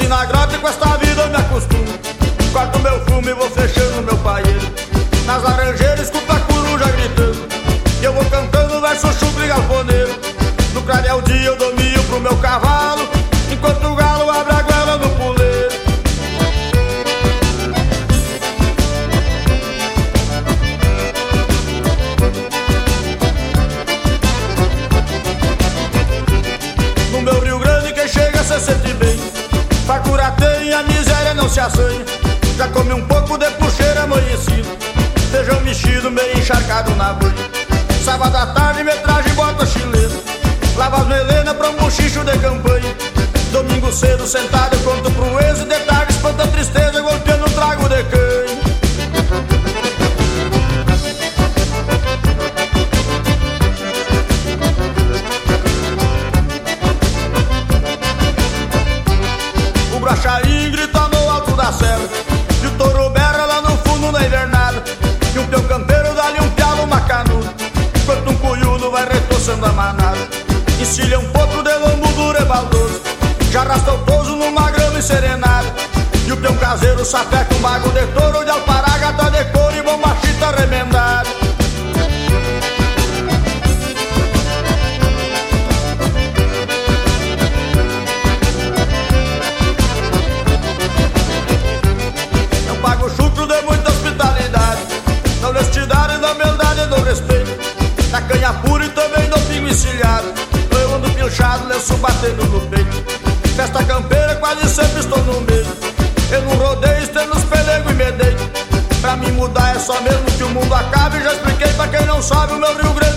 na grota e com esta vida eu me acostumo. Corto meu fumo e vou fechando meu paeiro. Nas laranjeiras escuto a coruja gritando, e eu vou cantando verso chucro e galponeiro. No clarear dia eu dou milho pro meu cavalo, enquanto o galo abre a goela no puleiro. No meu Rio Grande quem chega se sente bem, fartura tem e a miséria não se assanha. Já comi um pouco de puxeira amanhecido, feijão mexido meio encharcado na banha. Sábado à tarde metragem bota chilena, lava as melenas pra um bochicho de campanha. Domingo cedo sentado eu conto pro ex, e de tarde espanta a tristeza golpeando um trago de canha. O Bracharim grita no alto da serra, e o touro berra lá no fundo da invernada, e um peão campeiro dá-lhe um pialo, uma canuda, enquanto um cunhudo vai retoçando a manada. Encilha um potro de lombo duro e baldoso, já arrasta o pouso numa grama serenada, e o peão caseiro sapeca um bago de touro, de alparagata de couro e bombachita remendada. É um pago chucro de muita hospitalidade, da honestidade, da humildade e do respeito, da canha pura e também do pingo encilhado, eu ando pilchado, lenço batendo no peito. Festa campeira quase sempre estou no meio, eu não rodeio, estendo os pelegos e me deito. Pra mim mudar é só mesmo que o mundo acabe, já expliquei pra quem não sabe o meu Rio Grande